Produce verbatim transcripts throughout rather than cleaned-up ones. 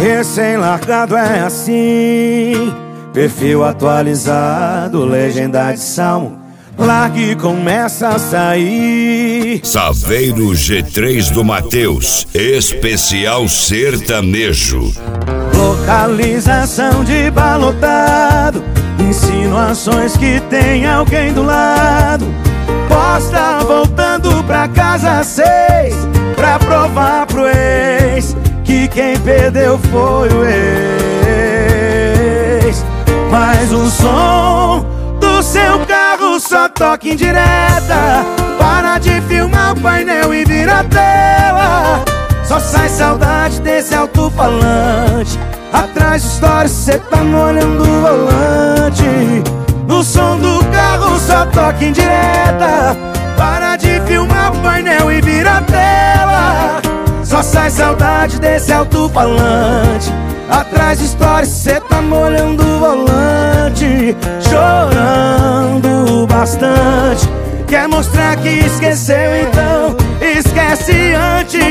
Recém-largado é assim, perfil atualizado, legenda de salmo, largue e começa a sair. Saveiro G três do Mateus, especial sertanejo. Localização de balotado, insinuações que tem alguém do lado. Posta voltando pra casa às seis, pra provar pro ex que quem perdeu foi o ex. Mas o som do seu carro só toca em direta. Para de filmar o painel e vira a tela. Só sai saudade desse alto-falante. Atrás de stories cê tá molhando o volante. No som do carro só toca em direta. Para de filmar o painel e vira a tela. Só sai saudade desse alto-falante. Atrás de stories cê tá molhando o volante. Chorando bastante. Quer mostrar que esqueceu, então esquece antes.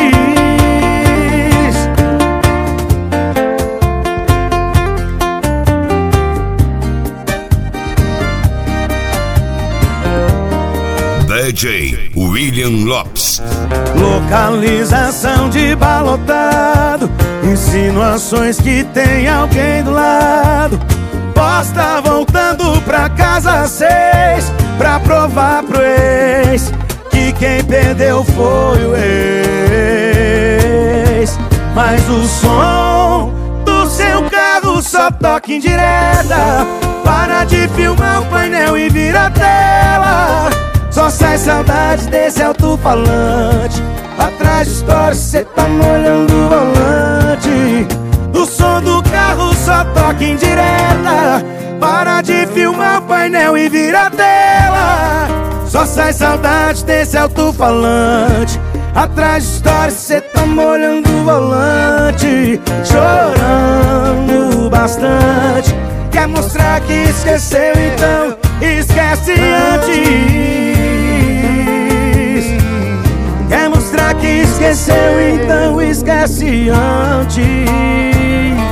D J William Lopes. Localização de balotado, insinuações que tem alguém do lado. Posta voltando pra casa às seis, pra provar pro ex que quem perdeu foi o ex. Mas o som do seu carro só toca em direta. Para de filmar o painel e vira a tela. Só sai saudade desse alto-falante. Atrás de stories cê tá molhando o volante. O som do carro só toca em direta. Para de filmar o painel e vira a tela. Só sai saudade desse alto-falante. Atrás de stories cê tá molhando o volante. Chorando bastante. Quer mostrar que esqueceu, então esquece antes. Quer mostrar que esqueceu, então esquece antes.